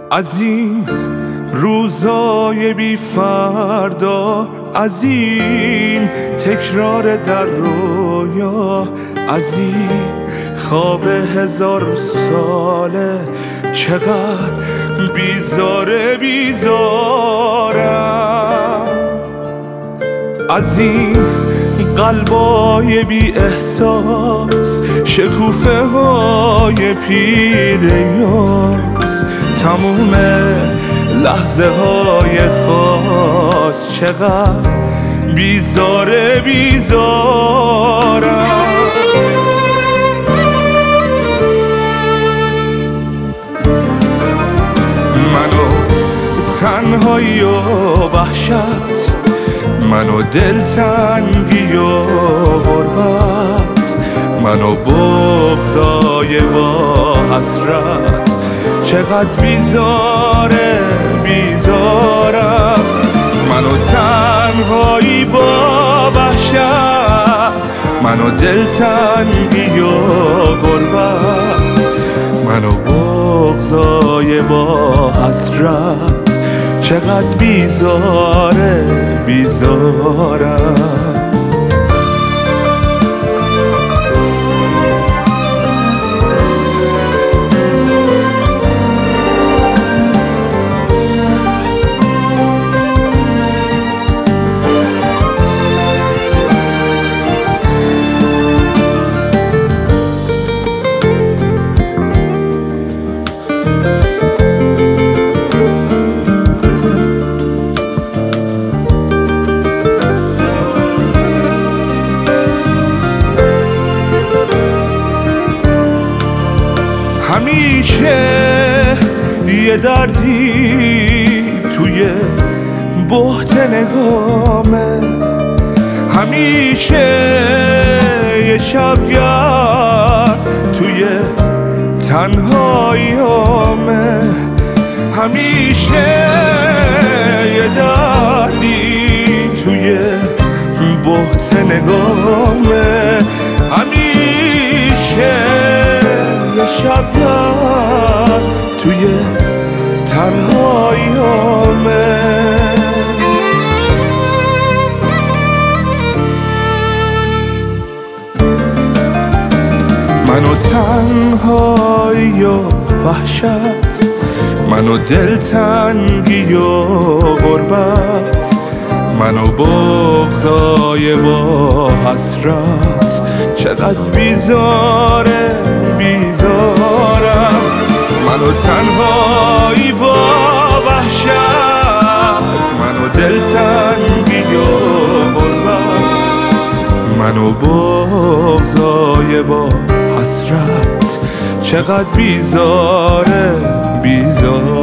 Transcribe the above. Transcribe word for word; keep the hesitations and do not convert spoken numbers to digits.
از این روزای بی فردا، از این تکرار در رویا، از این خواب هزار ساله چقدر بیزاره بیزارم. از این قلبای بی احساس، شکوفه های پیر یاس، تموم لحظه های خاص چقدر بیزاره بیزارم. منو تنهایی و وحشت، منو دلتنگی و غربت، منو بغضای با حسرت چقدر بیزاره بیزارم. منو تنهایی با وحشت، منو دلتنگی و غربت، منو بغضای با حسرت چقدر بیزاره بیزارم. همیشه یه دردی توی بحت نگامه، همیشه یه شبگرد توی تنهاییامه، همیشه یه دردی توی بحت نگامه، همیشه یه شبگرد توی تنهاییامه. منو تنهایی و وحشت، منو دلتنگی و غربت، منو بغضای با حسرت چقدر بیزاره بیزارم. منو تنهایی با وحشت، منو دلتنگی و غربت، منو بغضای با حسرت چقدر بیزاره بیزارم.